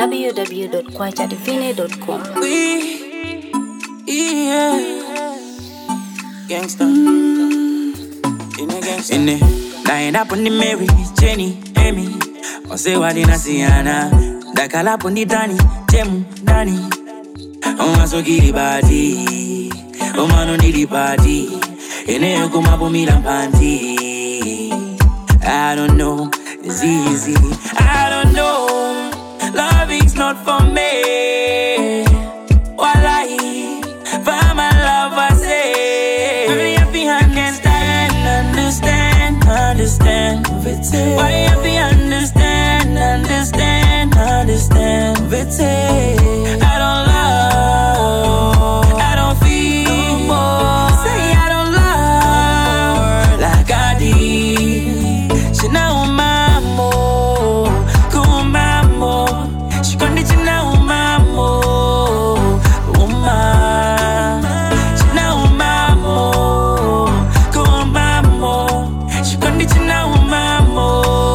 www.kwachadivine.com. Yeah, gangsta. In a gangsta. In it, line up on the Mary, Jenny, Amy. I say what in a Sienna. Da call up on the Danny, Jemu, Danny. I'm so giddy body. Oh man, on the party. In it, come up on me and panty. I don't know, it's easy. I don't know, loving's not for me. Wallahi, for my love I say. Hurry up and understand. Why you be understand. I don't love, I don't feel no more. Say I don't love like I did. She know mamo, kumamo. She condition mamo, uma. She know mamo, kumamo. She condition mamo,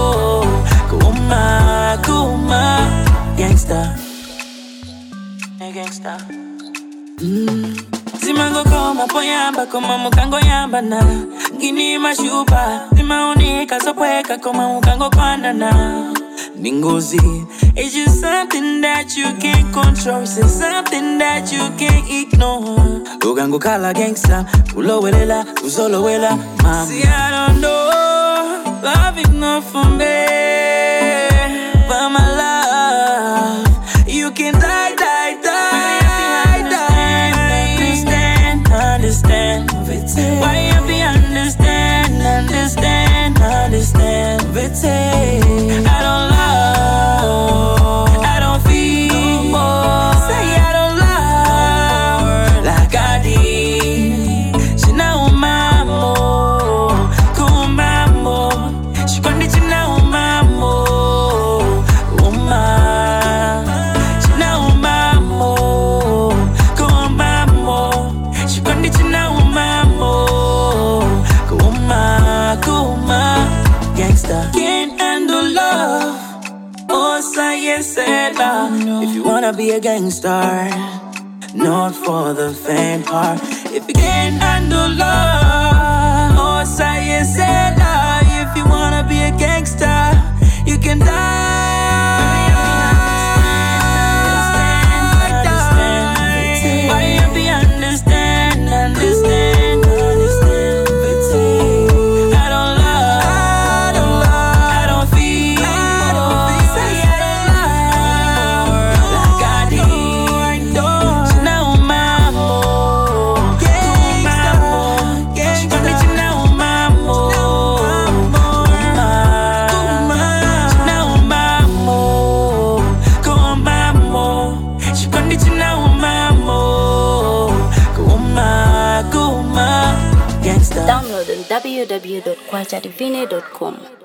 kuma. Gangsta, gangsta. Zimango koma poyamba koma mukango yamba na ngini mashupa zimaonika sopweka koma mukango kwandana ningozi. It's just something that you can't control. It's just something that you can't ignore. Ugango kala gangsta ulowelela uzolowela mama. See I don't know, love is not for me, but my love you can die. Understand. Why you be understand. I don't love, I don't feel no more. Say I don't love like I did. She know mamo, kumamo. She condition now mamo, uma. She know mamo, kumamo. She condition now mamo, kuma. Gangsta can't handle love. Oh, say yes, love. If you wanna be a gangster, not for the faint heart. If you can't handle love, oh, say yes, love. If you wanna be a gangster, you can die. Why you be understand. Download on www.kwachadivine.com.